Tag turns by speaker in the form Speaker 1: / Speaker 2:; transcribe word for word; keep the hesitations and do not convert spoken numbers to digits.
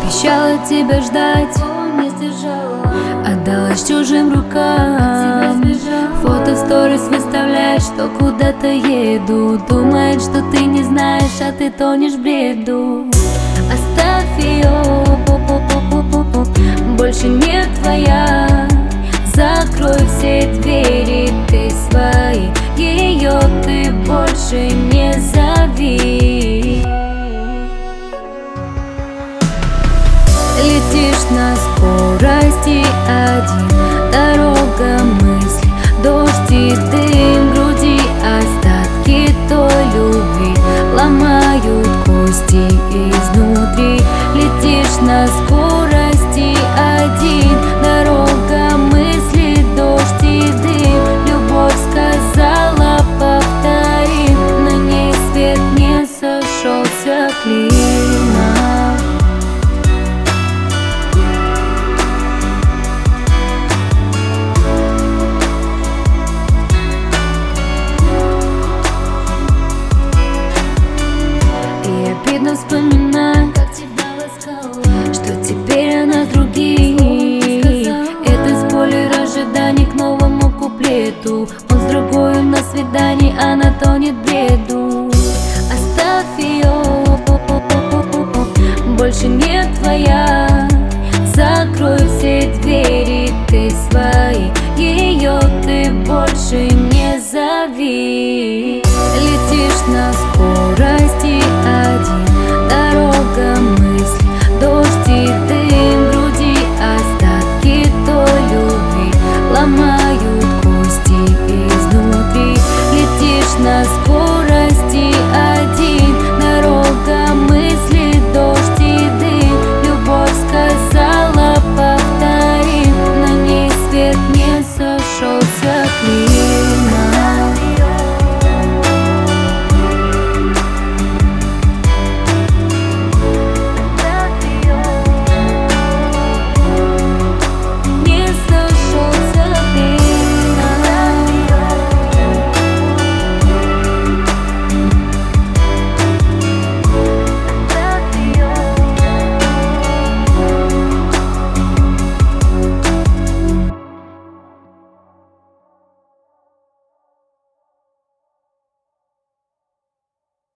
Speaker 1: Обещала тебя ждать,
Speaker 2: не сдержала,
Speaker 1: отдалась чужим рукам. Фото в сторис выставляешь, что куда-то еду. Думает, что ты не знаешь, а ты тонешь в бреду. Оставь ее, больше не твоя. Закрой все двери, ты свои. Ее ты больше не зови. Летишь на скорости один, дорога мысли, дождь и дым, груди остатки той любви ломают кости изнутри. Летишь на скорости один, дорога мысли, дождь и дым. Любовь сказала, повторим, на ней свет не сошелся клином. Обидно вспоминать,
Speaker 2: как тебя ласкала,
Speaker 1: что теперь она с другим. Это спойлер ожиданий к новому куплету. Он с другой на свидании, она тонет в бреду. Оставь ее, больше не твоя. Закрой все двери, ты свои. Ее ты больше не зови. Летишь на